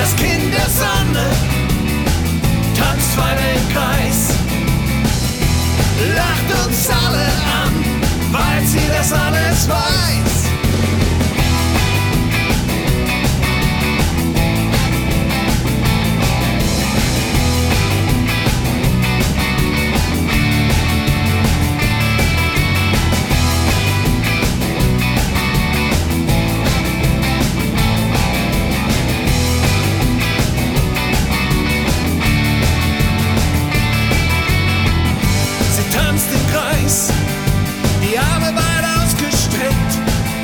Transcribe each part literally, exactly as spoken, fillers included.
Das Kind der Sonne tanzt weiter im Kreis, lacht uns alle an, weil sie das alles weiß. Die Arme weit ausgestreckt,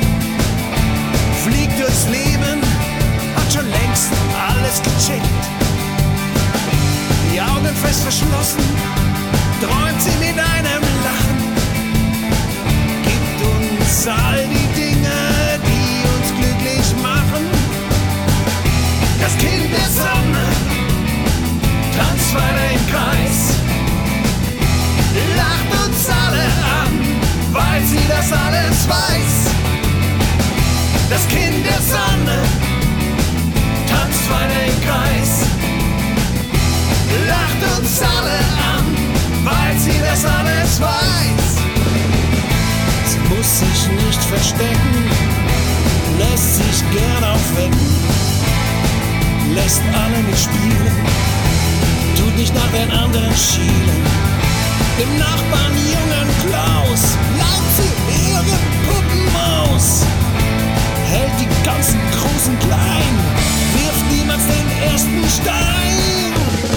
fliegt durchs Leben, hat schon längst alles gecheckt. Die Augen fest verschlossen, träumt sie mit einem Lachen, gibt uns all die Dinge, die uns glücklich machen. Das Kind der Sonne tanzt weiter im Kreis, lacht uns alle an, weil sie das alles weiß. Das Kind der Sonne tanzt weiter im Kreis, lacht uns alle an, weil sie das alles weiß. Sie muss sich nicht verstecken, lässt sich gern aufwecken, lässt alle mitspielen, tut nicht nach den anderen schielen. Dem Nachbarn jungen Klaus lauft sie ihre Puppenmaus, hält die ganzen Großen klein, wirft niemals den ersten Stein.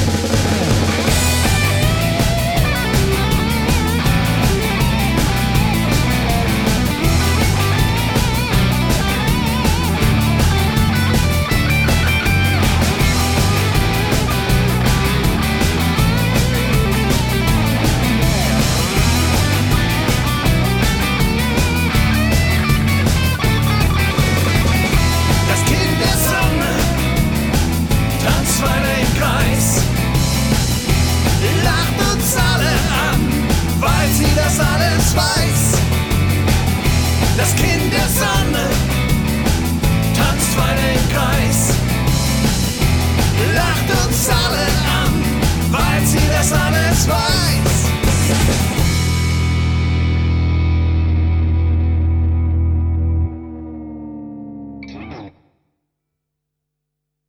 Alles weiß. Das Kind der Sonne tanzt weiter im Kreis, lacht uns alle an.